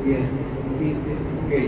Yes, it is okay.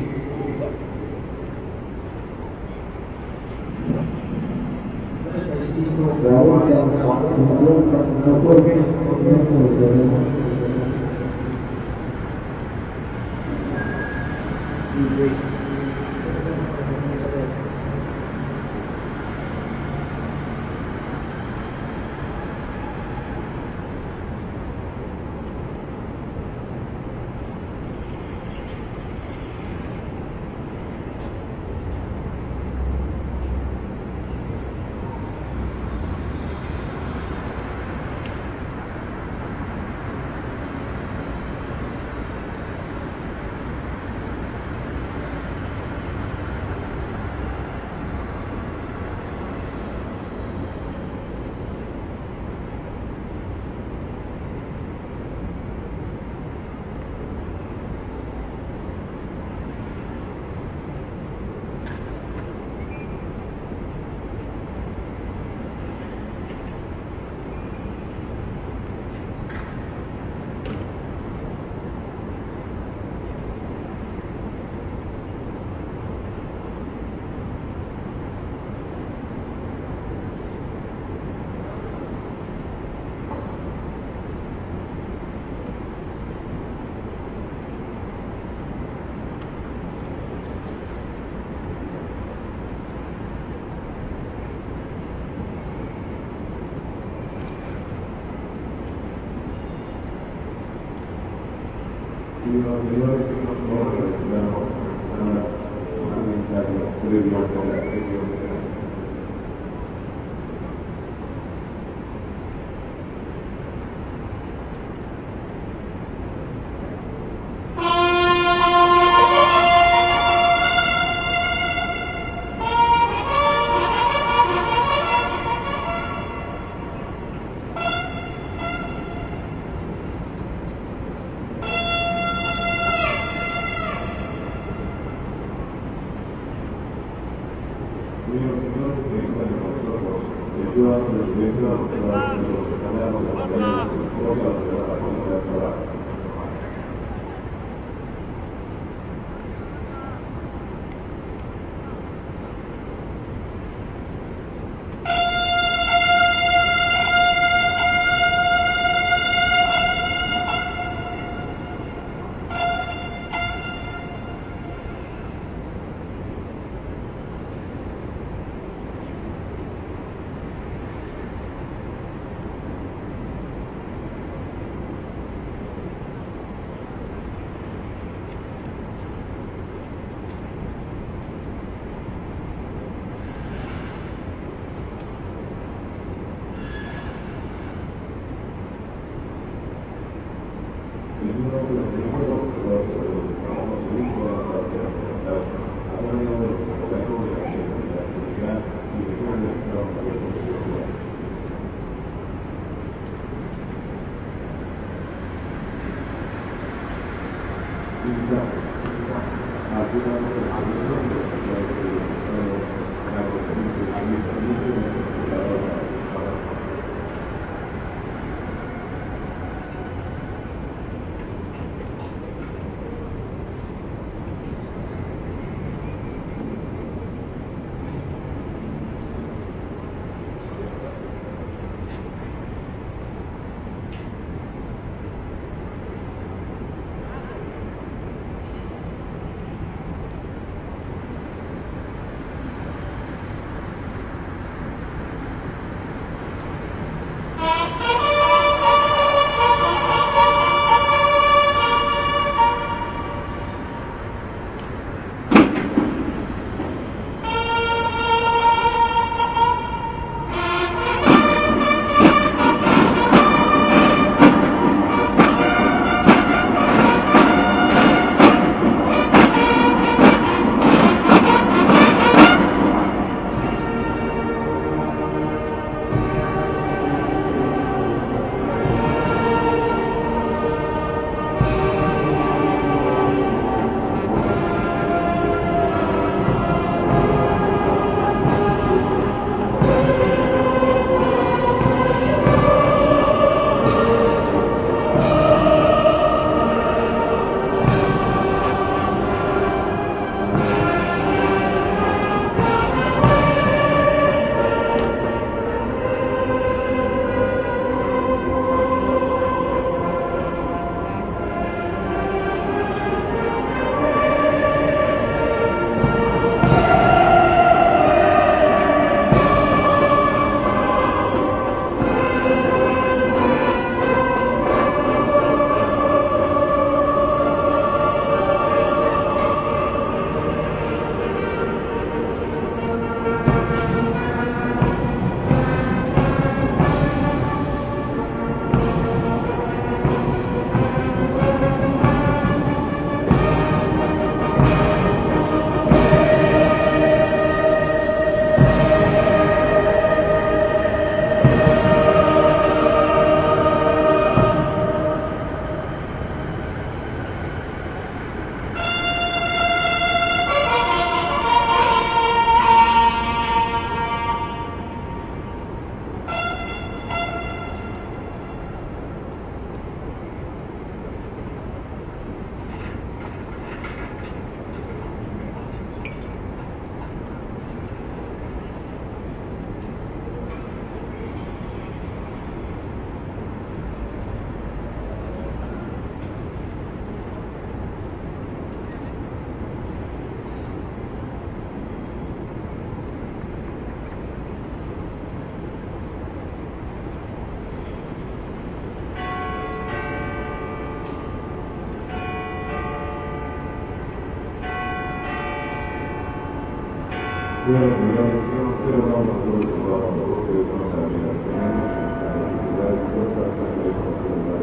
Pero la decisión pero no nos lo llevamos que con la vida tenemos la respuesta a la responsabilidad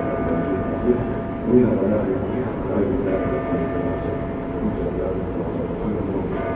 de la análisis para evitar la información. Muchas gracias por la atención.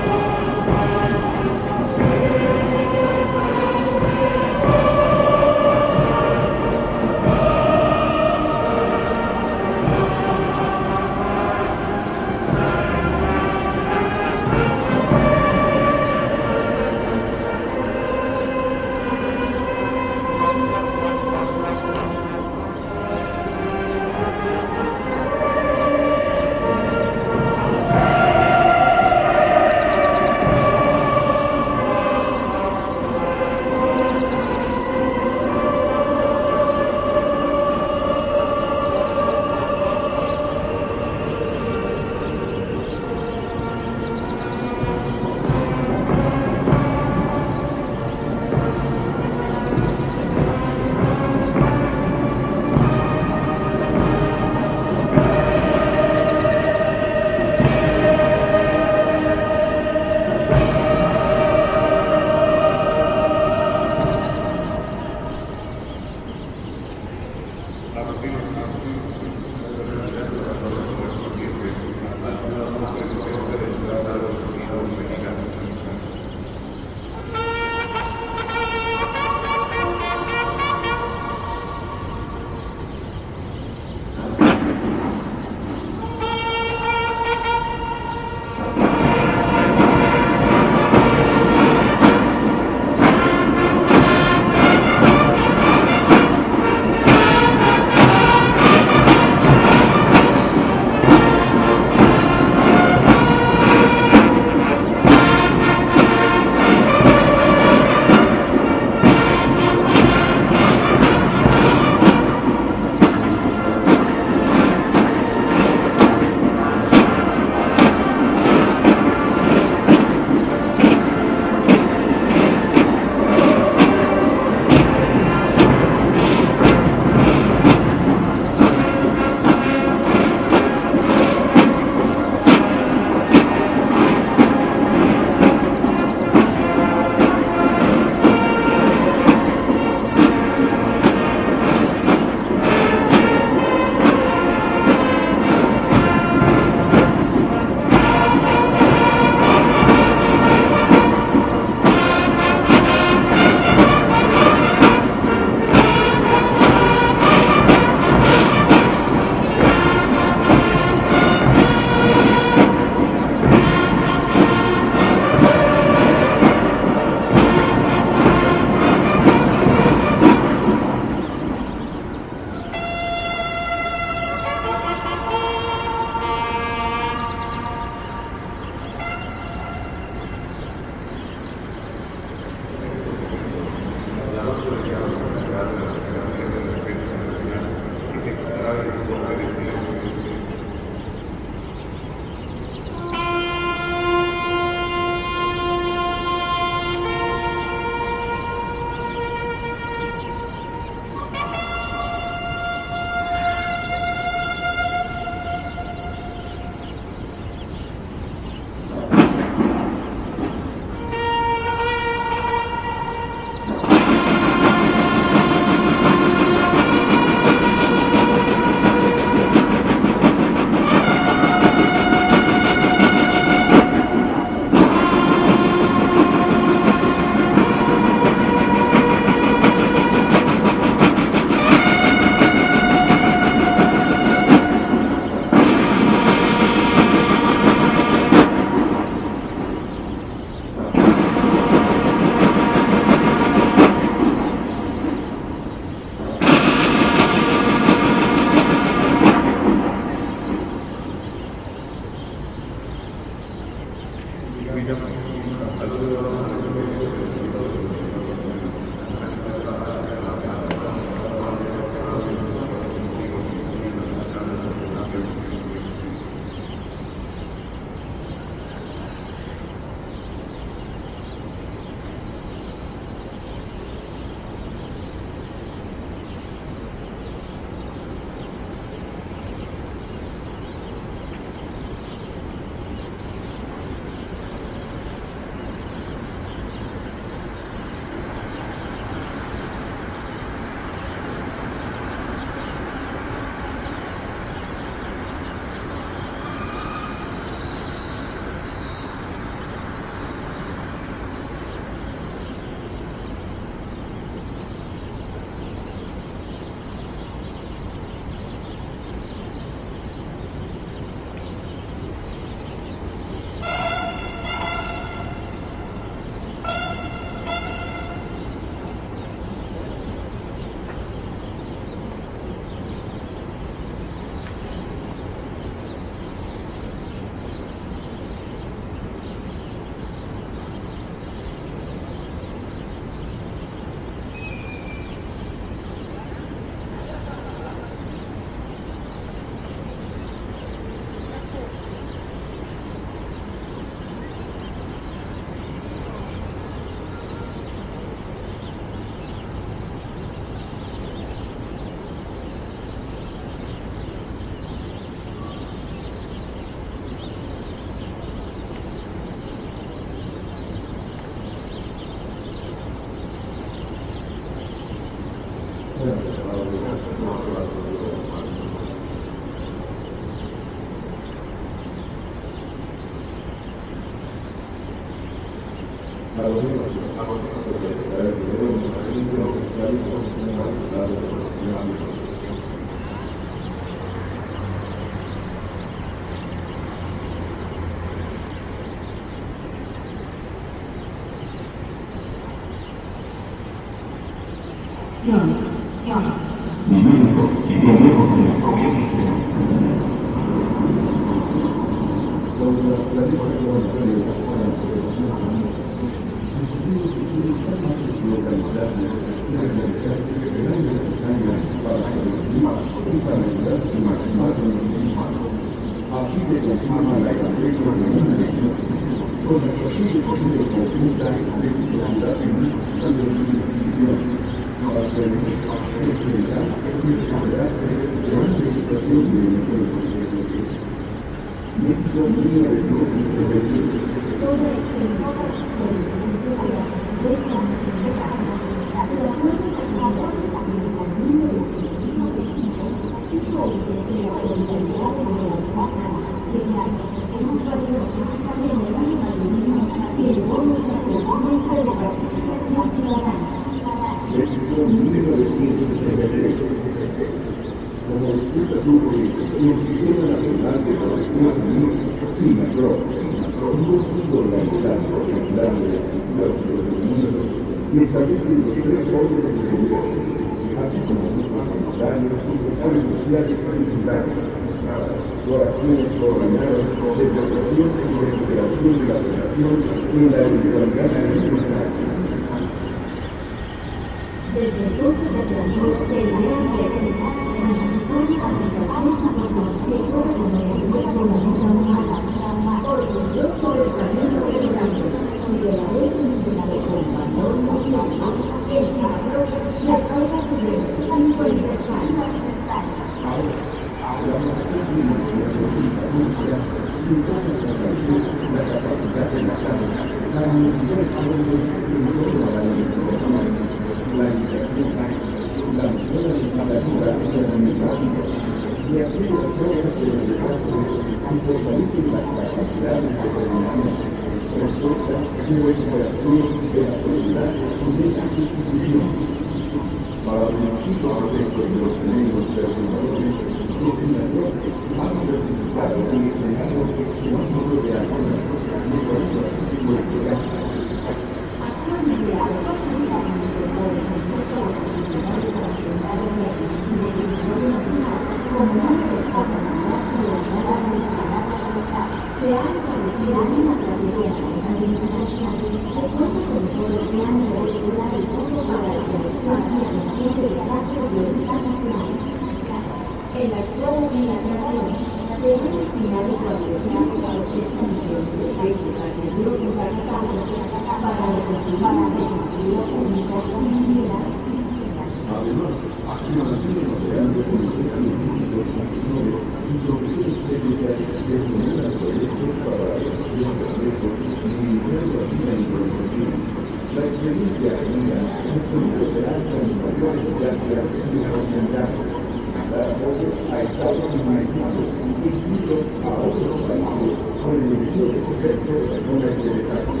Además, activación de material de policía los consumidores y sobre exponer a proyectos para la evaluación de riesgos y iniciar la vida improvisación. La experiencia genera un flujo de alta y mayor eficacia y oportunidad. Dar apoyo a estados humanitarios, incluso a otros países, con el objetivo de ejercer personas interesadas.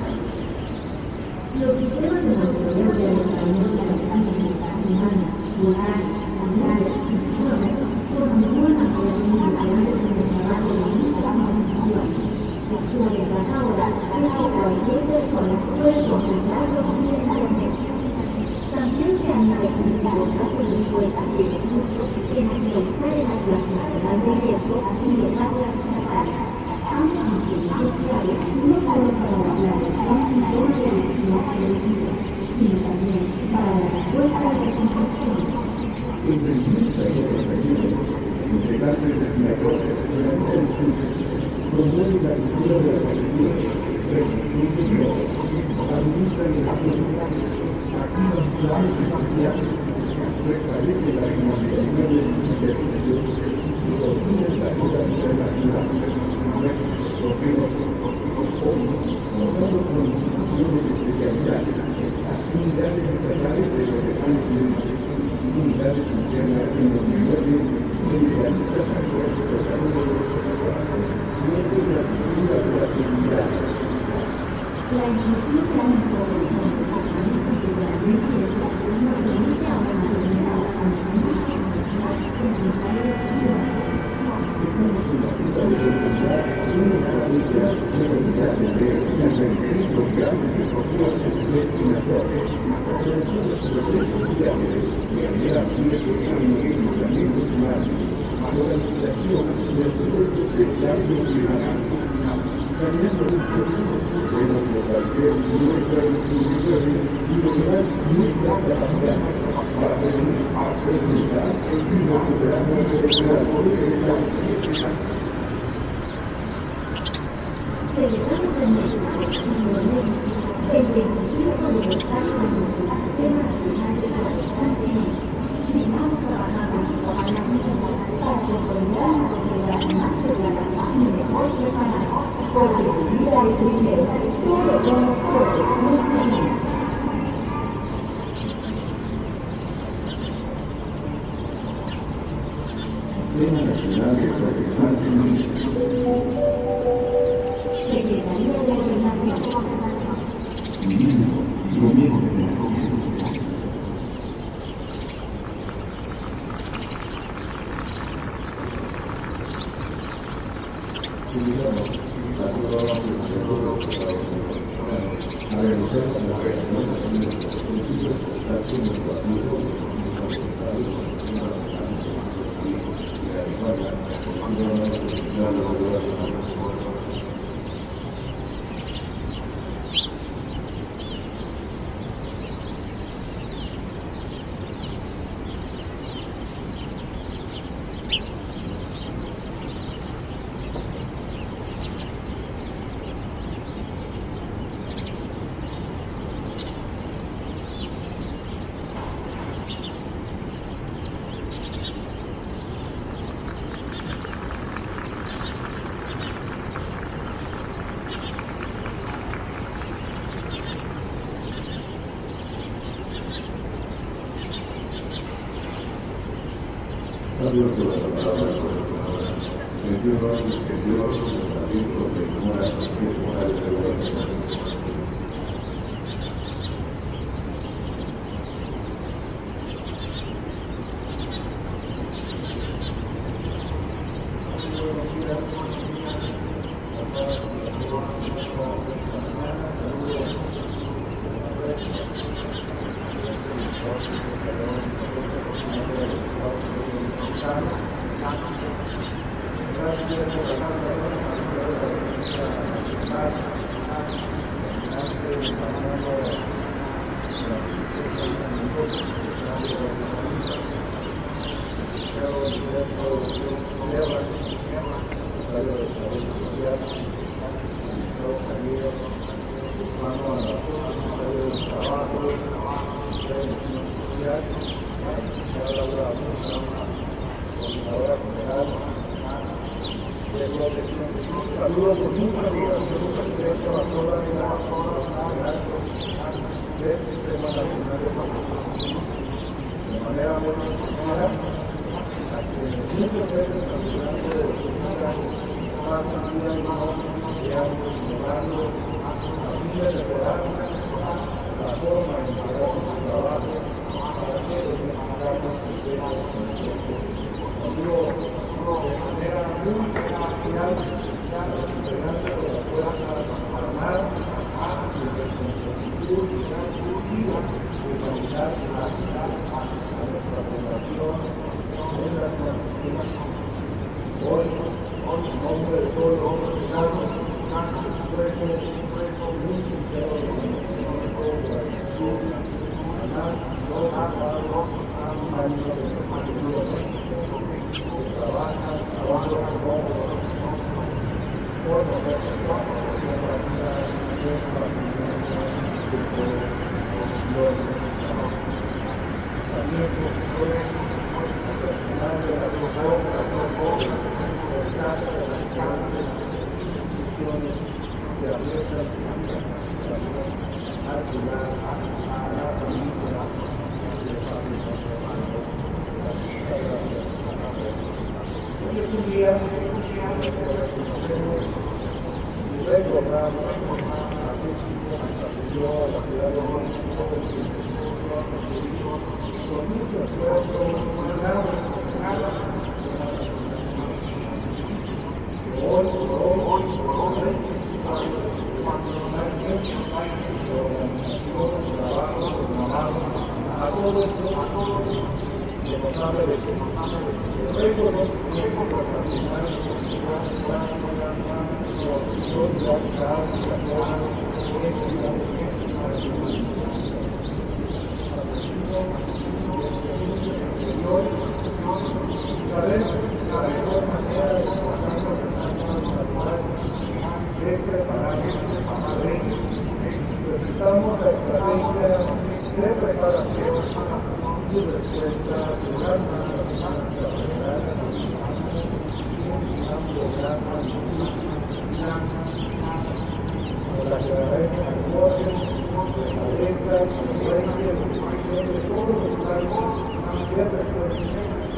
Los sistemas de monitoreo de desarrollo de la actividad humana, rural, familiar y instituciones continúan apoyando diferentes en el trabajo de muchas organizaciones. Ocurre que ahora es que cualquier persona puede consultar los Internet. También se han identificado casos de encuestas de recursos en las que sale la clase nacional de riesgo y de áreas estatales. Ambos instrumentos claves no solo para la planeación y toma de decisiones preventivas, sino también para la respuesta a la reconstrucción. Emprendimiento y organizaciones, integrarse de negocios, promueve la cultura de la colección, reconstruye todo, administra y gestiona, activa planes especiales, restablece la financiación de sus servicios y coordina la ayuda internacional. Contando con instituciones especializadas, unidades estatales de protección civil, unidades internas en los niveles especialistas en el desarrollo de los trabajos, miembros de la cultura de la seguridad. La inclusión de la información de los servicios de la riqueza nos permite mantener la continuidad de la Estamos en la ruta de seguridad, una estrategia de unidad de intervención social y soporte destinatorio. Organizaciones sociales que generan riesgos en los humanos, organización de proyectos de cambio climático. Cambiando el proceso, podemos fortalecer nuestras instituciones y lograr nuestra capacidad para prevenir, presentar y recuperar nuestra seguridad. Celebramos en México el 25 aniversario de nuestro Sistema Nacional de Protección Civil. Seguimos trabajando para la misma para consolidar una sociedad más segura y mejor preparada, porque su vida es primero. Todos somos protección civil. Sistema Nacional de Protección Civil. Secretaría de Gobernación. Gobierno. Gracias. Saludos por muchas obligaciones directas a toda la del Sistema Nacional de Salud. De manera muy clara, a que muchas veces caminando de los más familias no digamos, ignorando a miles de pedazos, la forma en que hace su trabajo para que los mexicanos estemos conmigo de manera muy especial a los integrantes de las Fuerzas Armadas y de solicitud y de humanidad a nuestra población en la Argentina. Hoy, en nombre de todos los mexicanos, expreso muy sincero reconocimiento de gratitud a las dos amados años de servicio de México que trabajan por nosotros en la vida de la convivencia de todos los mexicanos. También soy personal de la Corporación por casa de las grandes instituciones que abiertas también a ayudar a la familia de familia. Muchas gracias. Hoy es un día que reconocemos y recordamos a México, a la Ciudad de México, con mucho esfuerzo, a todos que nos han merecido. El récord sabemos que la mejor manera de trabajar es prepararnos para ello. Necesitamos la estrategia de preparación y respuesta de las naciones por la que haremos negocios, alianzas, influencias, de todos los planos de respuesta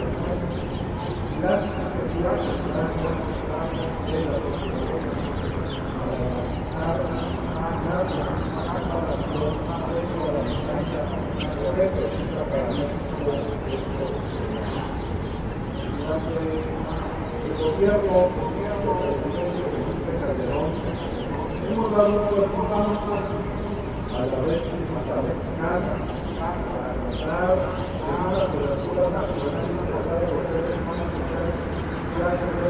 las necesidades de la el gobierno del presidente Felipe Calderón hemos dado un cuerpo a la red mexicana para tratar de una cobertura nacional de los redes sociales gracias a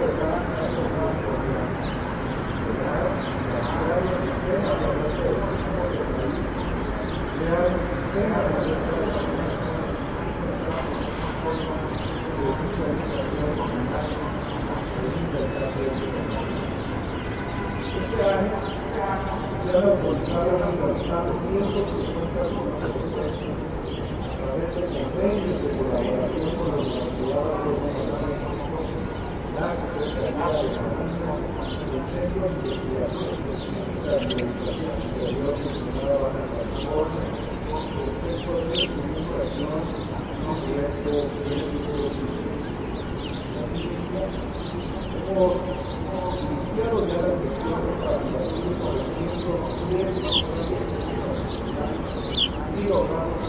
ya lo autorizaron a realizar 150 proyectos a través de convenios de colaboración con la Universidad de la Secretaría de Economía, el Centro de Investigación Científica de Administración Superior destinada a la California, el Centro de Comunicación y Directo hemos iniciado ya las gestiones para el asunto de 110 y logramos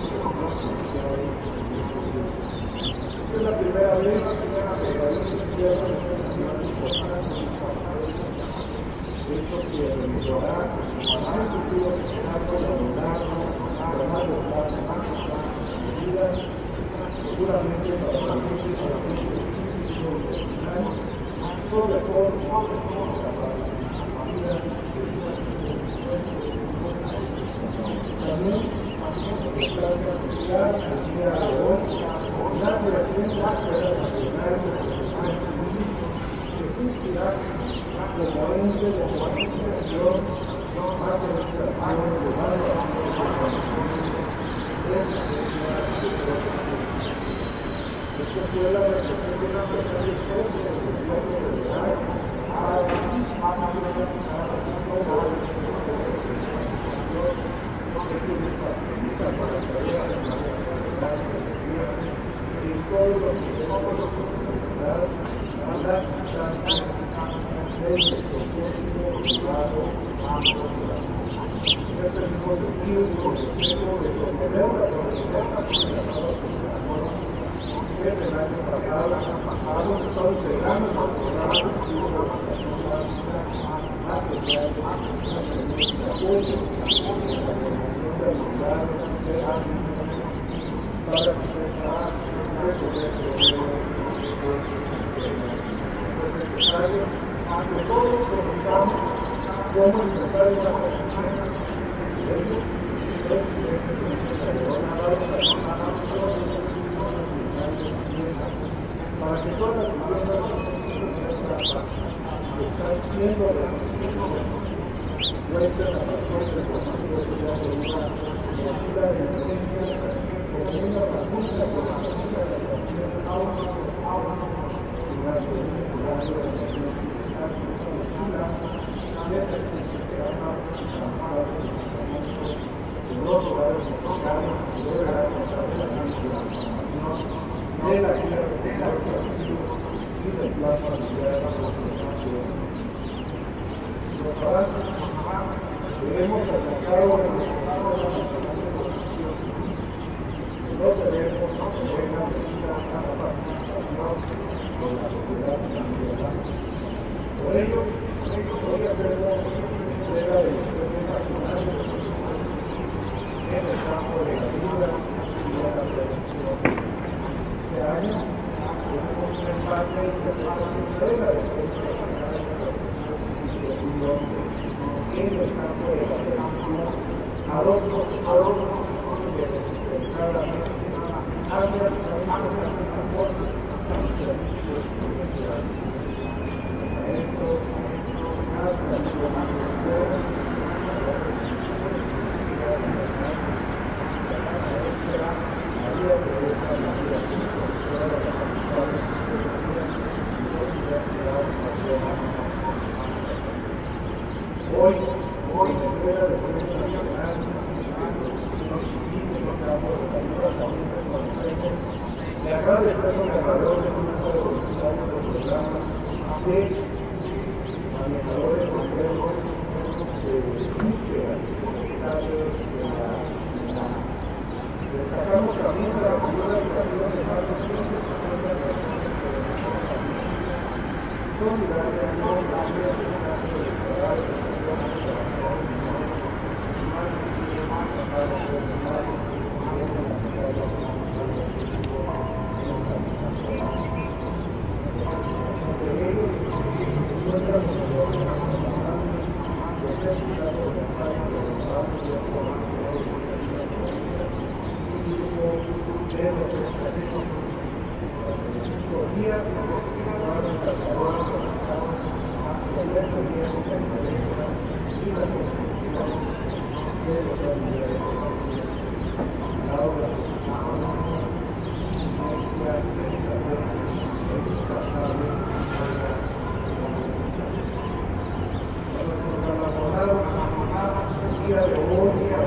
esta es la primera vez que realiza un cierre nacional importante esto que realizará a un futuro mexicano de lograr más medidas seguramente para la gente sobre todo también importancia social el día de hoy la creación de la Escuela Nacional que cumplirá como ente de comunicación más de nuestra acción de de hoy